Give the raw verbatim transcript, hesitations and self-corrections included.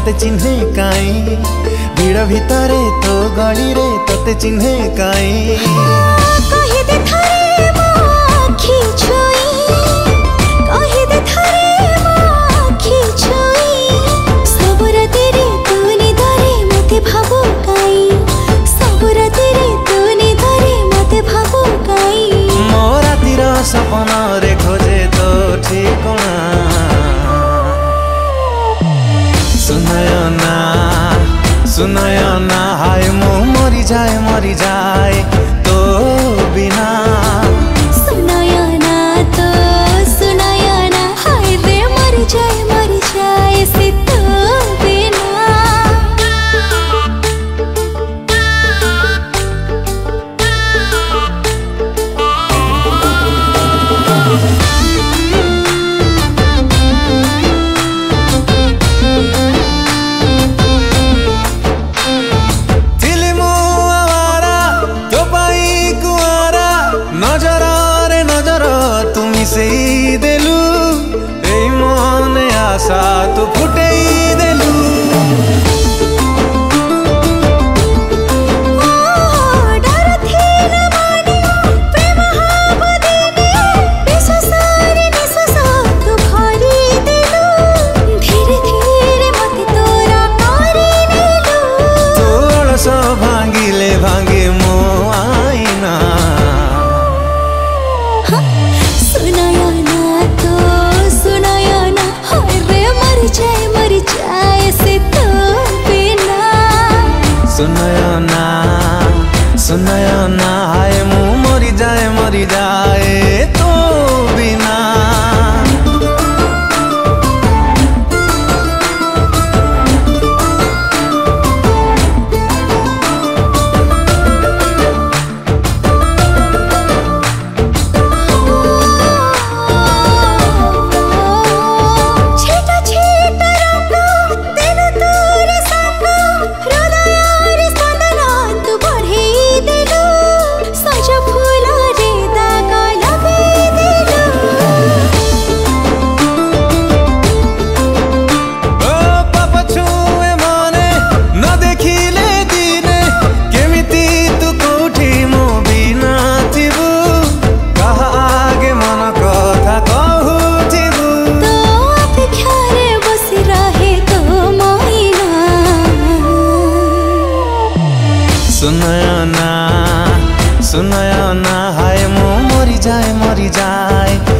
तते चिन्हे काई भीड़ भितरे तो गली रे तते चिन्हे काई कहि दे थारे मो आखि छुई कहि दे थारे मो आखि छुई सब राति रे तू निदरे मते भाबो काई सब राति रे तू निदरे मते भाबो काई मो रातिर सपना रे खोजे तो ठिकाना सुनयना सुनयना हाय मो मरी जाए मरी जाए तो बिना सुनयना तो सुनयना हाय रे मरी जाए मरी जाए से तो बिना से देलु ए मने आशा तो फुटे देलु डर थिन मानी प्रेम हाब देनी विश्वास रे विश्वास तो भरी देलु धीरे धीरे मते तोरा करी नेलु तोड़ सो भांगिले भांगे मो आईना सुनयना तो सुनयना हाय रे मरी जाए मरी जाए से तो बिना सुनयना सुनयना हाय मु मरी जाए मरी जाए तो बिना सुनयना सुनयना हाय मो मरी जाए मरी जाए